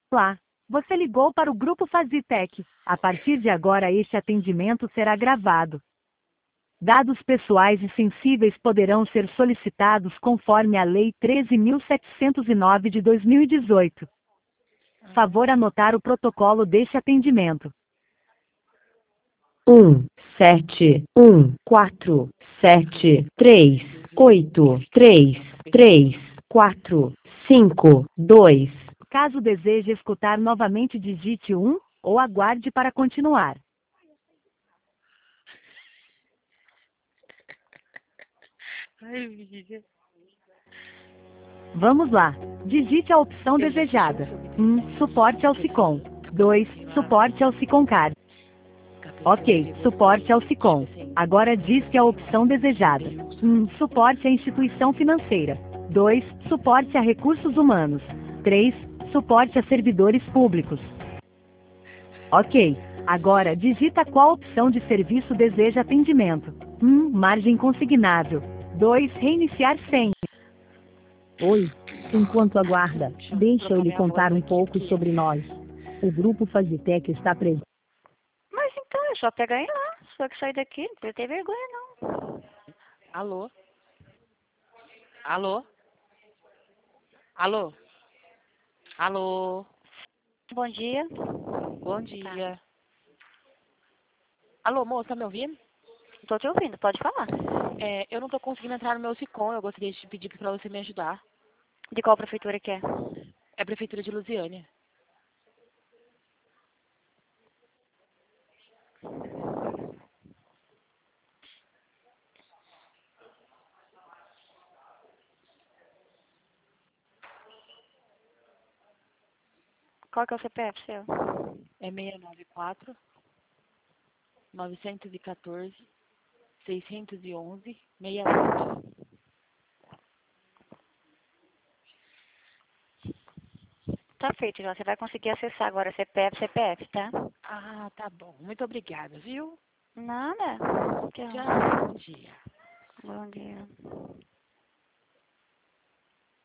Olá, você ligou para o Grupo Fazitec. A partir de agora este atendimento será gravado. Dados pessoais e sensíveis poderão ser solicitados conforme a Lei 13.709 de 2018. Favor anotar o protocolo deste atendimento. 17147133452. Caso deseje escutar novamente, digite 1 ou aguarde para continuar. Ai, amiga. Vamos lá. Digite a opção desejada. 1. Suporte ao SICOM. 2. Suporte ao SICOMCAR. Ok, suporte ao SICOM. Agora diz que a opção desejada. 1. Suporte à instituição financeira. 2. Suporte a recursos humanos. 3. Suporte a servidores públicos. Ok, agora digita qual opção de serviço deseja atendimento. 1. Margem consignável. 2. Reiniciar senha. Oi, enquanto aguarda, deixa eu lhe contar um pouco sobre nós. O Grupo Fazitec está presente. Mas então, é só pegar e ir lá. Só que sair daqui, não precisa ter vergonha, não. Alô? Alô? Alô? Alô? Bom dia. Bom dia. Alô, moça, tá me ouvindo? Tô te ouvindo, pode falar. Eu não tô conseguindo entrar no meu SICOM, eu gostaria de te pedir pra você me ajudar. De qual prefeitura que é? É a Prefeitura de Lusiânia. Qual que é o CPF seu? É 694 914 611 68. Tá feito, já. Você vai conseguir acessar agora CPF, tá? Ah, tá bom. Muito obrigada, viu? Nada. Tchau. Tchau, bom dia. Bom dia.